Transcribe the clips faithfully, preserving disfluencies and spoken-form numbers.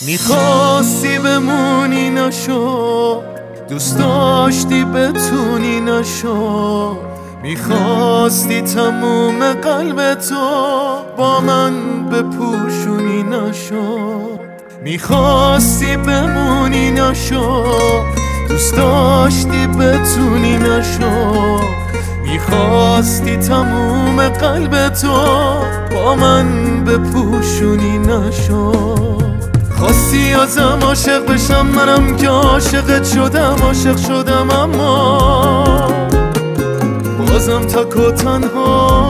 میخواستی بمونی نشو، دوست داشتی بتونی نشو، میخواستی تموم قلب تو با من بپوشونی نشد، میخواستی بمونی نشو، دوست داشتی بتونی نشو، میخواستی تموم قلب تو با من بپوشونی نشد. خواستی ازم عاشق بشم، منم که عاشقت شدم، عاشق شدم اما بازم تک و تنها.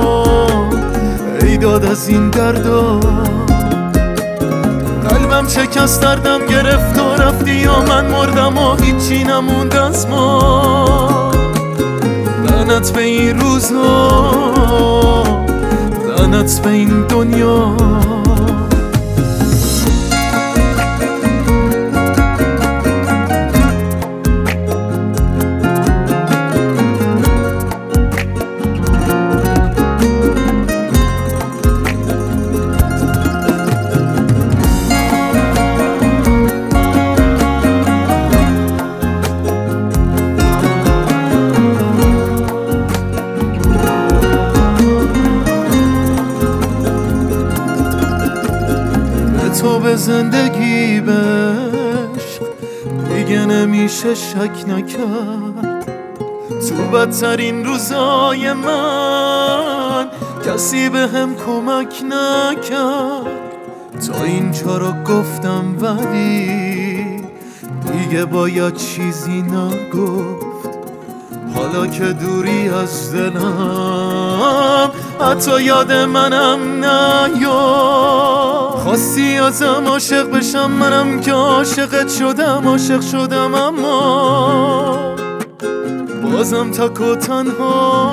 ای داد از این دردا، قلبم شکست، دردم گرفت و رفتی یا من مردم و هیچی نموند از ما. لعنت به این روزها، لعنت به این دنیا. تو به زندگی بشق دیگه نمیشه شک نکرد. تو بدترین روزای من کسی به هم کمک نکرد. تا اینجا رو گفتم ولی دیگه باید چیزی نگفت. حالا که دوری از دلم حتی یاد منم نیاد. خواستی ازم عاشق بشم، منم که عاشقت شدم، عاشق شدم اما بازم تک و تنها.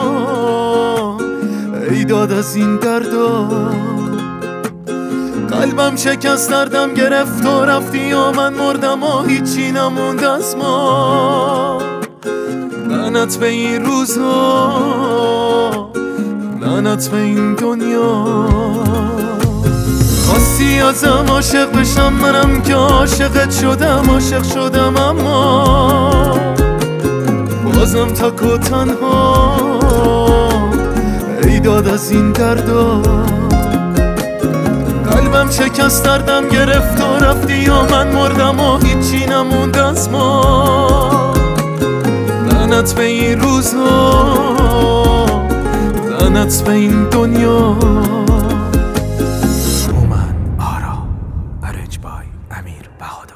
ای داد از این دردا، قلبم شکست، دردم گرفت و رفتی و من مردم و هیچی نموند از ما. لعنت به این روزها، لعنت به این دنیا. خواستی ازم عاشق بشم، منم که عاشقت شدم، عاشق شدم اما بازم تک و تنها. ای داد از این دردا، قلبم شکست، دردم گرفت و رفتی و من مردم و هیچی نموند از ما. لعنت به این روزها، لعنت به این دنیا. هومن آرا، ارج بای امیر بهادر.